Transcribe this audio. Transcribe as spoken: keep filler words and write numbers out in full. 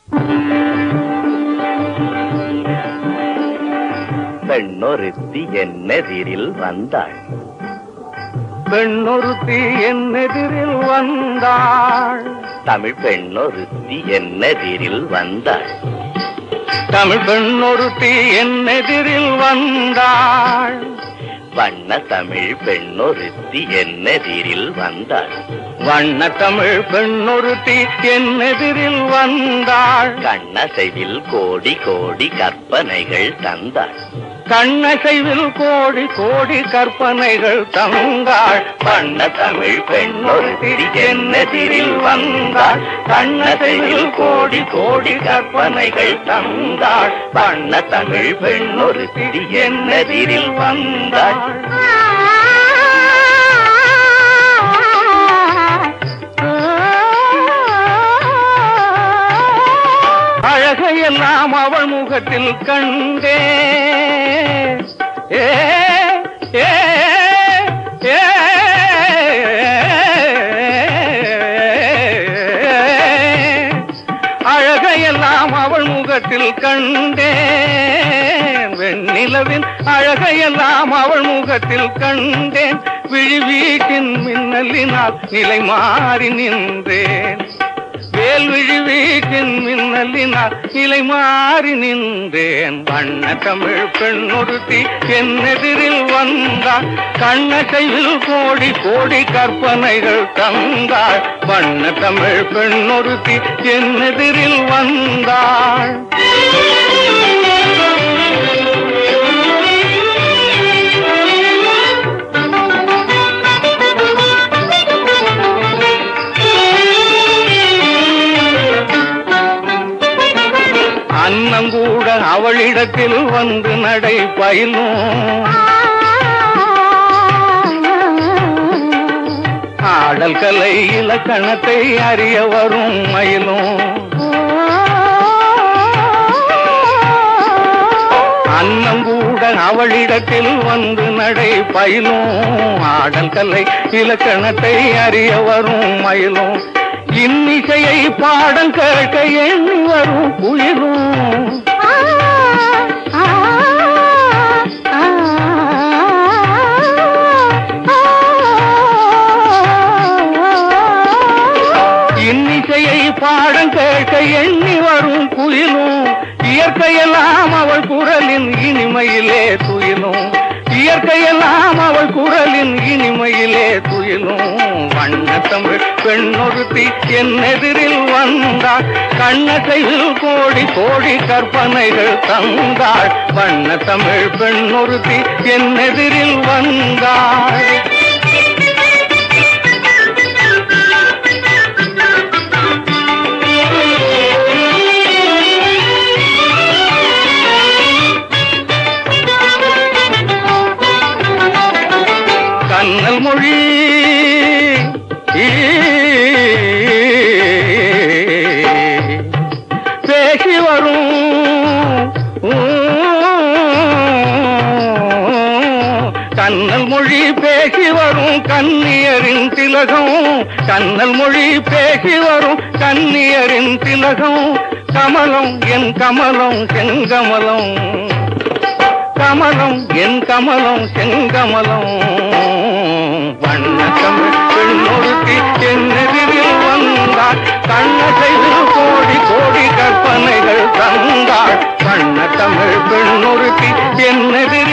பெண்ணொருத்தி என்னெதிரில் வந்தாள். பெண்ணொருத்தி என்னெதிரில் வந்தாள். தமிழ் பெண்ணொருத்தி என்னெதிரில் வந்தாள். தமிழ் பெண்ணொருத்தி என்னெதிரில் வந்தாள். வண்ண தமிழ் பெண்ணொருத்தி என்னெதிரில் வந்தாள். வண்ண தமிழ் பெண்ணொருத்தி என்னெதிரில் வந்தாள். கண்ணசைவில் கோடி கோடி கற்பனைகள் தந்தாள். கண்ணசைவில் கோடி கோடி கற்பனைகள் தந்தாள். வண்ண தமிழ் பெண்ணொருத்தி என்னெதிரில் வந்தாள். கண்ணசைவில் கோடி கோடி கற்பனைகள் தந்தாள். வண்ண தமிழ் பெண்ணொருத்தி என்னெதிரில் வந்தாள். அழகையெல்லாம் அவள் முகத்தில் கண்டே. ஏ ஏ ஏ அழகையெல்லாம் அவள் முகத்தில் கண்டேன். வெண்ணிலவின் அழகையெல்லாம் அவள் முகத்தில் கண்டேன். விழி வீட்டின் மின்னலினால் நிலை மாறி நின்றேன். வேல் விழி வீட்டின் மின்னலினால் நிலை மாறி நின்றேன். வண்ண தமிழ் பெண்ணொருத்தி என்னெதிரில் வந்தாள். கண்ணசைவில் கோடி கோடி கற்பனைகள் தந்தாள். வண்ண தமிழ் பெண்ணொருத்தி என்னெதிரில் வந்தாள். அன்னங்கூட அவளிடத்தில் வந்து நடை பயிலும். ஆடல் கலை இலக்கணத்தை அறிய வரும் மயிலும். அன்னங்கூட அவளிடத்தில் வந்து நடை பயிலும். ஆடல் கலை இலக்கணத்தை அறிய வரும் மயிலும். இன்னிசையை பாடம் கேட்க எண்ணி வரும் குயிலும். இன்னிசையை பாடம் கேட்க எண்ணி வரும் குயிலும். இயற்கையெல்லாம் அவள் குரலின் இனிமையிலே துயிலும். இயற்கையெல்லாம் அவள் குரலின் இனிமையிலே துயிலும். வண்ண தமிழ் பெண்ணொருத்தி என்னெதிரில் வந்தாள். கண்ணசைவில் கோடி கோடி கற்பனைகள் தந்தாள். வண்ண தமிழ் பெண்ணொருத்தி என்னெதிரில் வந்தாள். கண்ணல் மொழி பேசி வரும். கண்ணல் மொழி பேசி வரும் கன்னியரின் திலகம். கண்ணல் மொழி பேசி வரும் கன்னியரின் திலகம். கமலம் என் கமலம் செங்கமலம். கமலம் என் கமலம் செங்கமலம். வண்ண தமிழ் பெண்ணொருத்தி என்னெதிரில் வந்தாள். கண்ணசைவில் கோடி கோடி கற்பனைகள் தந்தாள். வண்ண தமிழ் பெண்ணொருத்தி என்னெதிரில்